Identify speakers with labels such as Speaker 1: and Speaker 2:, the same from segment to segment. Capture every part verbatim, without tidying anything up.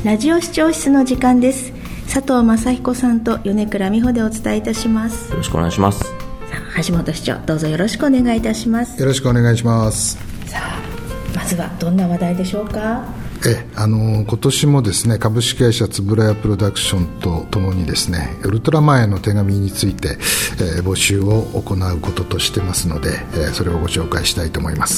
Speaker 1: ラジオ視聴室の時間です。佐藤正彦さんと米倉美穂でお伝えいたします。
Speaker 2: よろしくお願いします。
Speaker 1: 橋本市長、どうぞよろしくお願いいたします。
Speaker 3: よろしくお願いします。
Speaker 1: さあ、まずはどんな話題でしょうか。
Speaker 3: えあの今年もですね、株式会社つぶらやプロダクションとともにですね、ウルトラマンへの手紙について、えー、募集を行うこととしてますので、えー、それをご紹介したいと思います。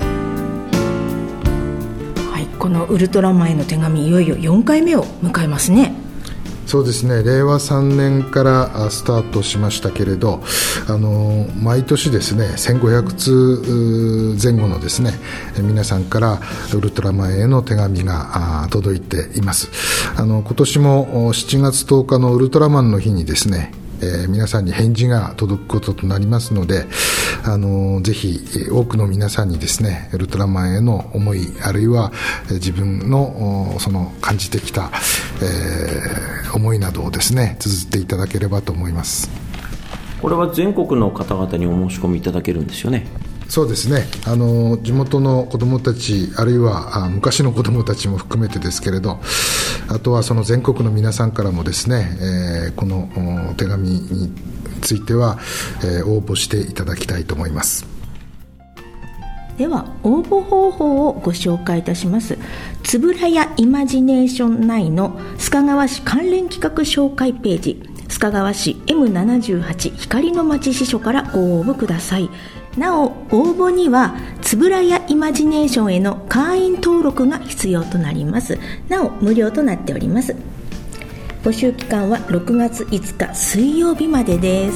Speaker 1: はい、このウルトラマンへの手紙、いよいよよんかいめを迎えますね。
Speaker 3: そうですね、れいわさんねんからスタートしましたけれど、あの毎年ですね、せんごひゃくつぜん後のですね、皆さんからウルトラマンへの手紙が届いています。あの今年もしちがつとおかのウルトラマンの日にですね、えー、皆さんに返事が届くこととなりますので、あのぜひ多くの皆さんにですね、ウルトラマンへの思い、あるいは自分のその感じてきた、えー、思いなどをですね、綴っていただければと思います。
Speaker 2: これは全国の方々にお申し込みいただけるんですよね。
Speaker 3: そうですね、あの地元の子どもたち、あるいはあ昔の子どもたちも含めてですけれど、あとはその全国の皆さんからもですね、えー、この手紙については、えー、応募していただきたいと思います。
Speaker 1: では応募方法をご紹介いたします。つぶらやイマジネーション内の須賀川市関連企画紹介ページ、須賀川市 エムななじゅうはち 光の町支所からご応募ください。なお応募にはつぶらやイマジネーションへの会員登録が必要となります。なお無料となっております。募集期間はろくがついつか水曜日までです。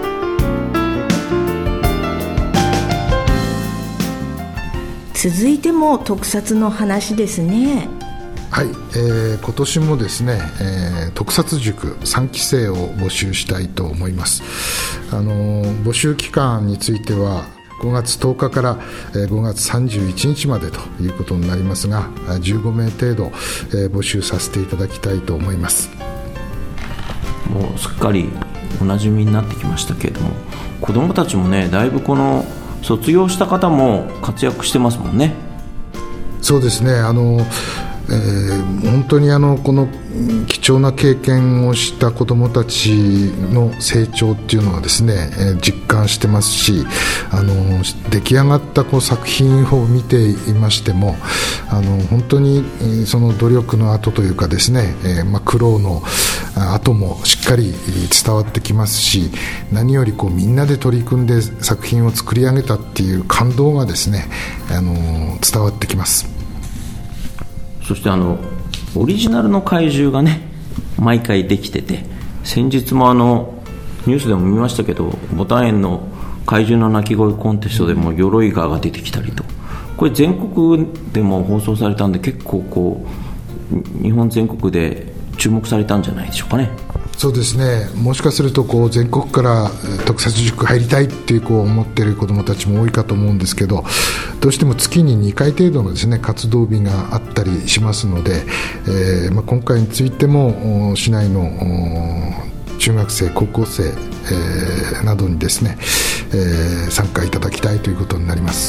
Speaker 1: 続いても特撮の話ですね。
Speaker 3: はい、えー、今年もですね、えー、特撮塾さんきせいを募集したいと思います。あのー、募集期間についてはごがつとおかからごがつさんじゅういちにちまでということになりますが、じゅうごめい程度、えー、募集させていただきたいと思います。
Speaker 2: もうすっかりおなじみになってきましたけれども、子どもたちもね、だいぶこの卒業した方も活躍してますもんね。
Speaker 3: そうですね、あのえー、本当にあのこの貴重な経験をした子どもたちの成長っていうのはですね、えー、実感してますし、あの出来上がったこう作品を見ていましても、あの本当に、えー、その努力の後というかですね、えーまあ、苦労の後もしっかり伝わってきますし、何よりこうみんなで取り組んで作品を作り上げたっていう感動がですね、あの伝わってきます。
Speaker 2: そしてあのオリジナルの怪獣がね、毎回できてて、先日もあのニュースでも見ましたけど、ボタン園の怪獣の鳴き声コンテストでも鎧ガーが出てきたりと、これ全国でも放送されたんで、結構こう日本全国で注目されたんじゃないでしょうかね。
Speaker 3: そうですね、もしかするとこう全国から特撮塾入りたいっていうこう思っている子どもたちも多いかと思うんですけど、どうしても月ににかい程度のですね、活動日があったりしますので、えーまあ、今回についても市内の中学生、高校生、えー、などにですね、えー、参加いただきたいということになります。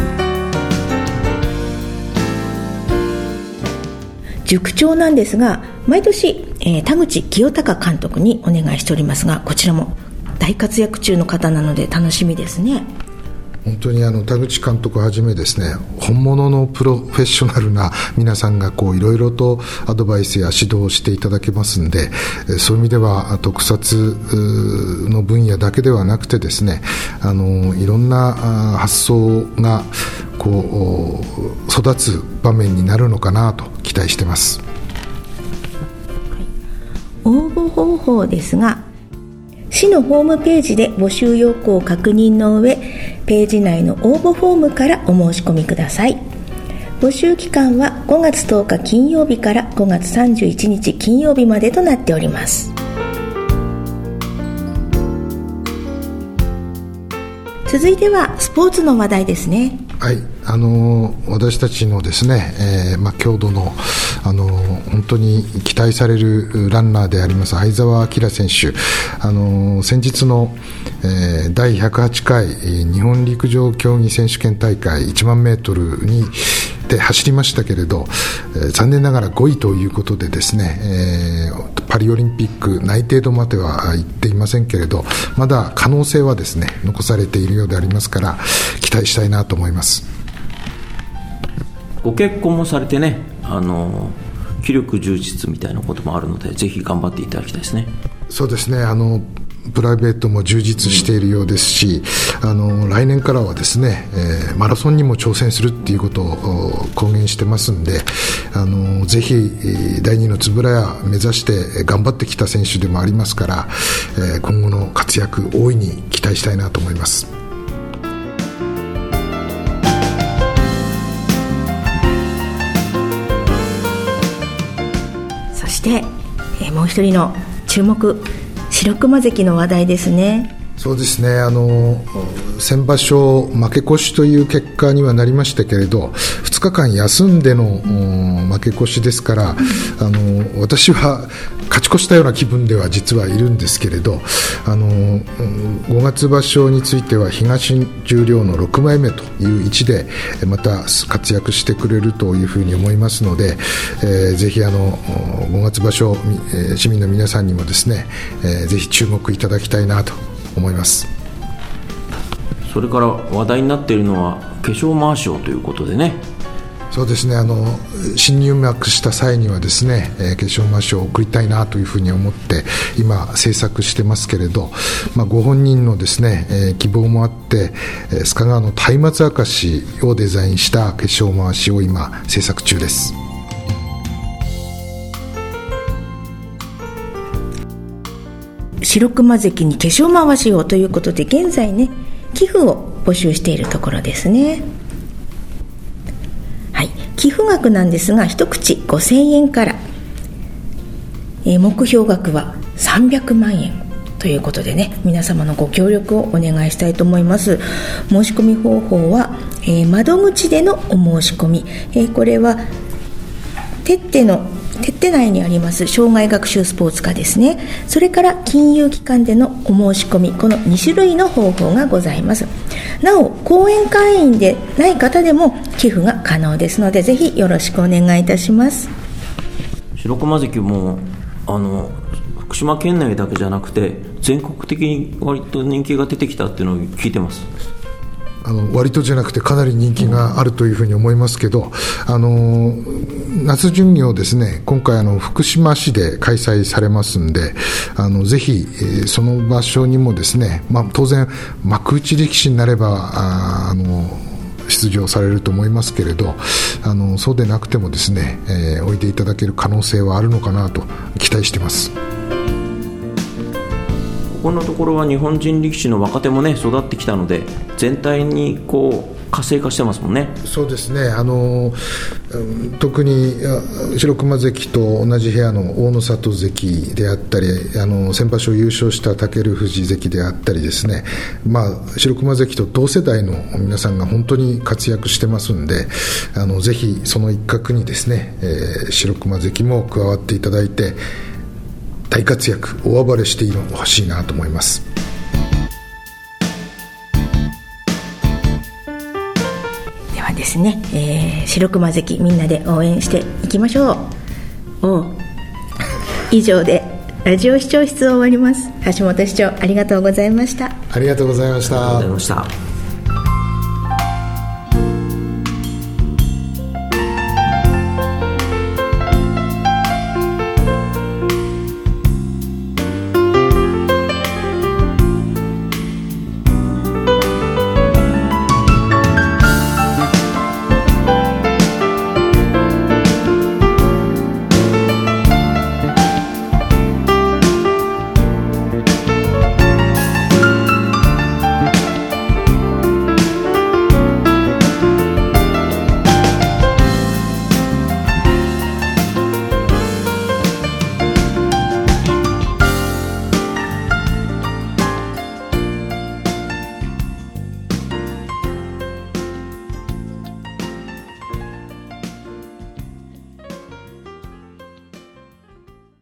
Speaker 1: 塾長なんですが、毎年、えー、田口清隆監督にお願いしておりますが、こちらも大活躍中の方なので楽しみですね。
Speaker 3: 本当にあの田口監督をはじめですね、本物のプロフェッショナルな皆さんがこういろいろとアドバイスや指導をしていただけますんで、そういう意味では特撮の分野だけではなくてですね、あのいろんな発想がこう育つ場面になるのかなと期待してます。
Speaker 1: 応募方法ですが、市のホームページで募集要項を確認の上、ページ内の応募フォームからお申し込みください。募集期間はごがつとおか金曜日からごがつさんじゅういちにち金曜日までとなっております。続いてはスポーツの話題ですね。
Speaker 3: はい、あの私たちのですね、えーまあ、郷土のあの本当に期待されるランナーであります相澤晃選手、あの先日の、えー、だいひゃくはちかい日本陸上競技選手権大会いちまんメートルにで走りましたけれど、えー、残念ながらごいということでですね、えー、パリオリンピック内定度までは行っていませんけれど、まだ可能性はですね残されているようでありますから、期待したいなと思います。
Speaker 2: ご結婚もされてね、あの気力充実みたいなこともあるので、ぜひ頑張っていただきたいですね。
Speaker 3: そうですね、あのプライベートも充実しているようですし、あの来年からはですね、えー、マラソンにも挑戦するっていうことを公言してますんで、あのぜひだいにの円谷目指して頑張ってきた選手でもありますから、えー、今後の活躍大いに期待したいなと思います。
Speaker 1: そして、えー、もう一人の注目、白熊関の話題ですね。
Speaker 3: そうですね、あの先場所負け越しという結果にはなりましたけれど、ふつかかん休んでの負け越しですから、あの私は勝ち越したような気分では実はいるんですけれど、あのごがつ場所については東十両のろくまいめという位置でまた活躍してくれるというふうに思いますので、えー、ぜひあのごがつ場所、市民の皆さんにもですね、えー、ぜひ注目いただきたいなと思います。
Speaker 2: それから話題になっているのは化粧まわしをということでね。
Speaker 3: そうですね、あの新入幕した際にはですね、えー、化粧まわしを送りたいなというふうに思って今制作してますけれど、まあ、ご本人のですね、えー、希望もあって、えー、須賀川の松明明石をデザインした化粧まわしを今制作中です。
Speaker 1: 白熊関に化粧まわしをということで、現在ね寄付を募集しているところですね。はい、寄付額なんですが一口ごせんえんから、えー、目標額はさんびゃくまんえんということでね、皆様のご協力をお願いしたいと思います。申し込み方法は、えー、窓口でのお申し込み、えー、これはてってのてって内にあります障害学習スポーツ科ですね。それから金融機関でのお申し込み、このにしゅるいの方法がございます。なお後援会員でない方でも寄付が可能ですので、ぜひよろしくお願いいたします。
Speaker 2: 白熊関もあの福島県内だけじゃなくて全国的に割と人気が出てきたっていうのを聞いてます。
Speaker 3: あの割とじゃなくてかなり人気があるというふうに思いますけど、あの夏巡業ですね、今回あの福島市で開催されますんで、あのぜひ、えー、その場所にもですね、まあ、当然幕内力士になればああの出場されると思いますけれど、あのそうでなくてもですね、えー、おいでいただける可能性はあるのかなと期待しています。
Speaker 2: ここのところは日本人力士の若手もね育ってきたので、全体にこう活性化してますもんね。
Speaker 3: そうですね、あの特に白熊関と同じ部屋の大野里関であったり、あの先場所優勝した武富士関であったりですね、まあ、白熊関と同世代の皆さんが本当に活躍してますんで、あのぜひその一角にですね、えー、白熊関も加わっていただいて大活躍、大暴れしてほしいなと思います。
Speaker 1: ではですね、えー、白熊関みんなで応援していきましょう。お以上でラジオ視聴室を終わります。橋本市長、ありがとうございました。
Speaker 3: ありがとうございました。
Speaker 2: ありがとうございました。